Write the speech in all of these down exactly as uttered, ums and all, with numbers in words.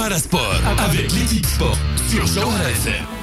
Jawhara Sport avec l'équipe sport sur Jawhara F M.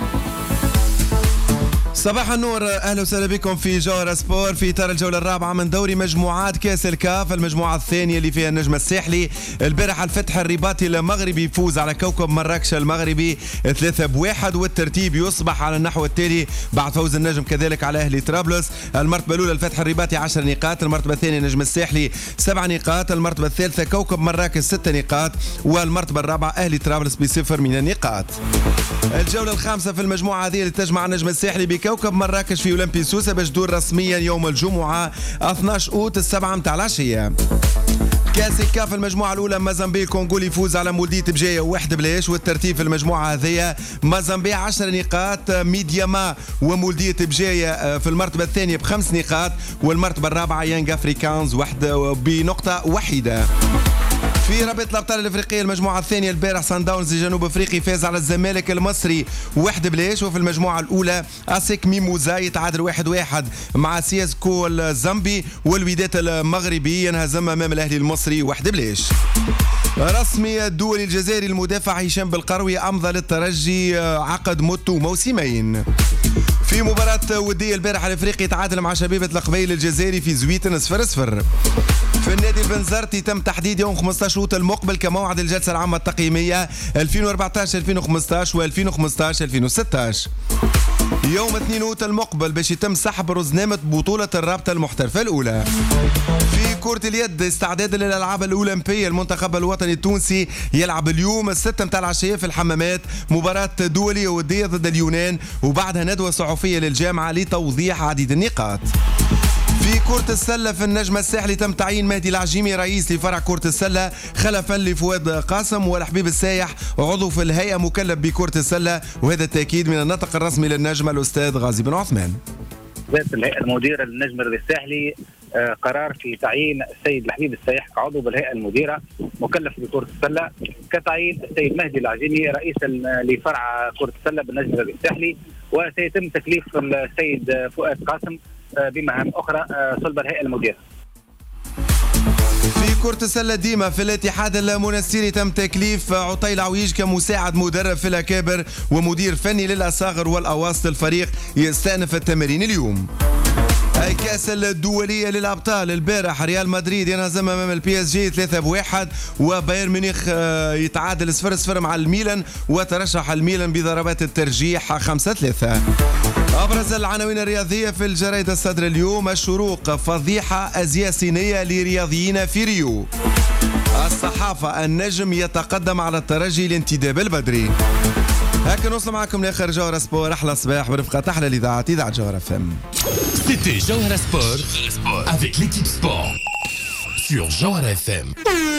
صباح النور، اهلا وسهلا بكم في جوهرة سبور في اطار الجوله الرابعه من دوري مجموعات كاس الكاف. المجموعه الثانيه اللي فيها النجم الساحلي. البارح الفتح الرباطي المغربي يفوز على كوكب مراكش المغربي ثلاثة بواحد، والترتيب يصبح على النحو التالي بعد فوز النجم كذلك على اهلي طرابلس. المرتبه الاولى الفتح الرباطي عشر نقاط، المرتبه الثانيه النجم الساحلي سبع نقاط، المرتبه الثالثه كوكب مراكش ست نقاط، والمرتبه الرابعه اهلي طرابلس بصفر من النقاط. الجوله الخامسه في المجموعه هذه اللي تجمع النجم الساحلي بكوكب مراكش في اولمبي سوسه باش تدور رسميا يوم الجمعه اثني عشر اوت السبعة متاع العشيه. كاس الكاف المجموعه الاولى مازامبي الكونغولي يفوز على مولدية بجايه واحد بلاش، والترتيب في المجموعه هذه مازامبي عشر نقاط، ميدياما ومولدية بجايه في المرتبه الثانيه بخمس نقاط، والمرتبه الرابعه يانغ افريكانز واحد بنقطه واحده. في رابطة الأبطال الأفريقية المجموعة الثانية البارح سان داونز جنوب أفريقي فاز على الزمالك المصري واحد بلاش، وفي المجموعة الأولى أسيك ميموزا يتعادل واحد واحد مع سياسكو الزامبي، والوداد المغربي ينهزم أمام الأهلي المصري واحد بلاش. رسمي الدولي الجزائري المدافع هشام بالقروي أمضى للترجي عقد مدته موسمين. في مباراة ودية البارح الافريقي تعادل مع شبيبة القبيل الجزائري في زويتن صفر صفر. في النادي البنزرتي تم تحديد يوم خمسة عشر اوت المقبل كموعد الجلسة العامة التقييمية ألفين وأربعطاش ألفين وخمسطاش وألفين وخمسطاش ألفين وستطاش. يوم اثنين اوت المقبل باش يتم سحب رزنامة بطولة الرابطة المحترفة الأولى. في كرة اليد استعدادا للألعاب الأولمبية المنتخب الوطني التونسي يلعب اليوم الستة متاع العشية في الحمامات مباراة دولية ودية ضد اليونان، وبعدها ندوة صحفية للجامعة لتوضيح عديد النقاط. في كرة السلة في النجم الساحلي تم تعيين مهدي العجيمي رئيس لفرع كرة السلة خلفا لفؤاد قاسم، والحبيب السايح عضو في الهيئة مكلف بكرة السلة، وهذا التأكيد من النطق الرسمي للنجم الأستاذ غازي بن عثمان. ذات الهيئة المديرة للنجم الساحلي قرار في تعيين السيد الحبيب السايح كعضو بالهيئة المديرة مكلف بكرة السلة، كتعيين السيد مهدي العجيمي رئيسا لفرع كرة السلة بالنجم الساحلي، وسيتم تكليف السيد فؤاد قاسم بمهام أخرى صلب الهيئة المديرة. في كرة السلة ديما في الاتحاد المنستيري تم تكليف عطيل عويج كمساعد مدرب في الأكابر ومدير فني للأصاغر والأواسط. الفريق يستأنف التمارين اليوم. الكأس الدولية للأبطال البارح ريال مدريد ينهزم أمام البي اس جي ثلاثة بواحد، وبايرن ميونخ يتعادل صفر صفر مع الميلان، وترشح الميلان بضربات الترجيح خمسة ثلاثة. أبرز العناوين الرياضية في الجرائد الصدر اليوم: الشروق فضيحة أزياء صينية لرياضيين في ريو. الصحافة: النجم يتقدم على الترجي لانتداب البدري. هكا نوصل معكم لاخر جوهرة سبور. احلى صباح برفقة احلى الاذاعه اذاعه جوهرة فم. C'était Jawhara Sport avec l'équipe sport sur Jawhara F M.